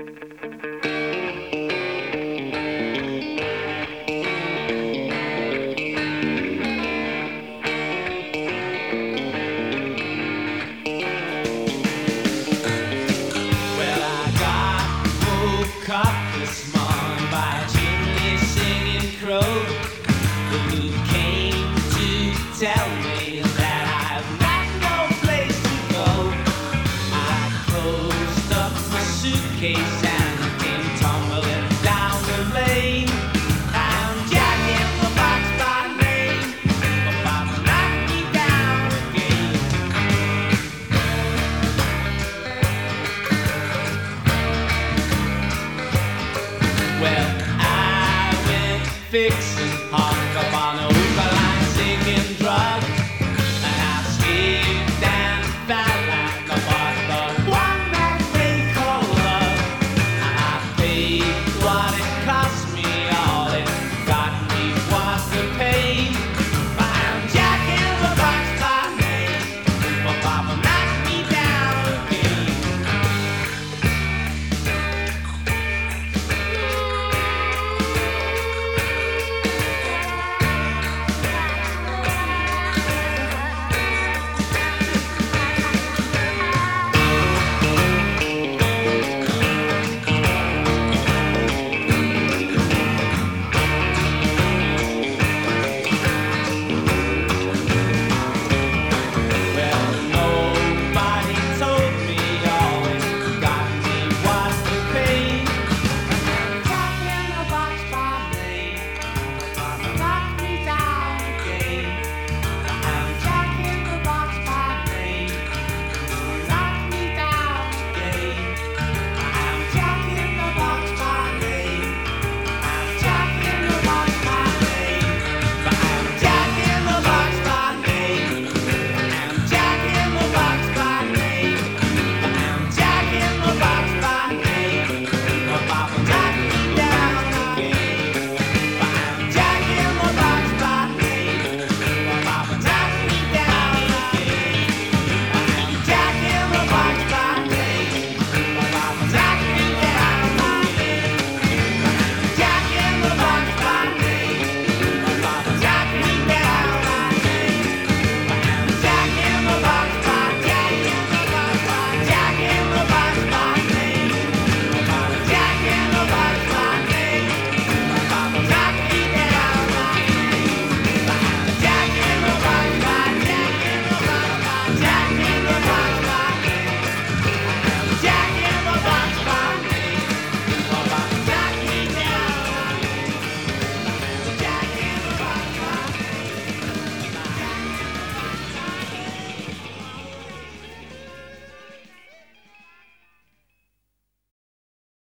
Well, I got woke up this morning by a chimney singing crow who came to tell me that I've got no place to go. I closed up my suitcase and came tumbling down the lane. I'm Jack in the Box by name, about to knock me down again. Well, I went fixing Hawk up on